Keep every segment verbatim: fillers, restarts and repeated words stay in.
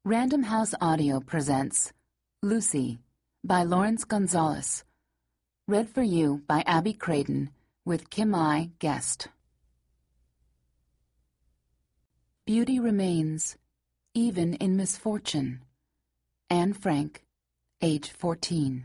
Random House Audio presents Lucy by Lawrence Gonzalez. Read for you by Abby Creighton with Kim I guest. Beauty remains, even in misfortune. Anne Frank, age fourteen.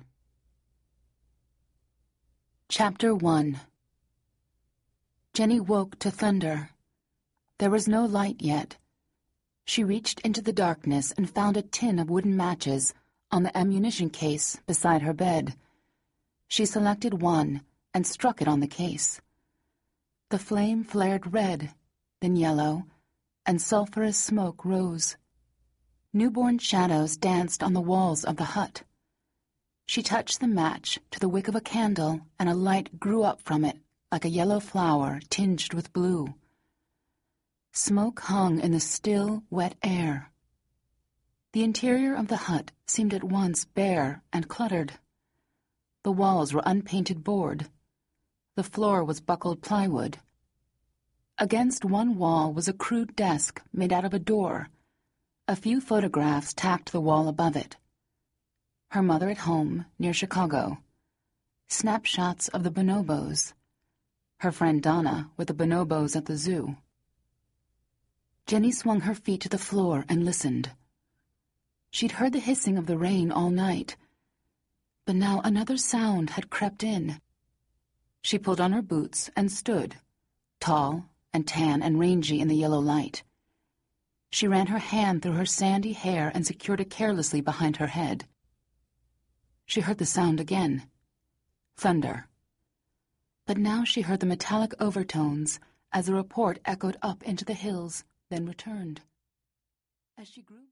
Chapter one. Jenny woke to thunder. There was no light yet. She reached into the darkness and found a tin of wooden matches on the ammunition case beside her bed. She selected one and struck it on the case. The flame flared red, then yellow, and sulphurous smoke rose. Newborn shadows danced on the walls of the hut. She touched the match to the wick of a candle, and a light grew up from it like a yellow flower tinged with blue. Smoke hung in the still, wet air. The interior of the hut seemed at once bare and cluttered. The walls were unpainted board. The floor was buckled plywood. Against one wall was a crude desk made out of a door. A few photographs tacked the wall above it. Her mother at home, near Chicago. Snapshots of the bonobos. Her friend Donna with the bonobos at the zoo. Jenny swung her feet to the floor and listened. She'd heard the hissing of the rain all night, but now another sound had crept in. She pulled on her boots and stood, tall and tan and rangy in the yellow light. She ran her hand through her sandy hair and secured it carelessly behind her head. She heard the sound again. Thunder. But now she heard the metallic overtones as the report echoed up into the hills, then returned. As she grew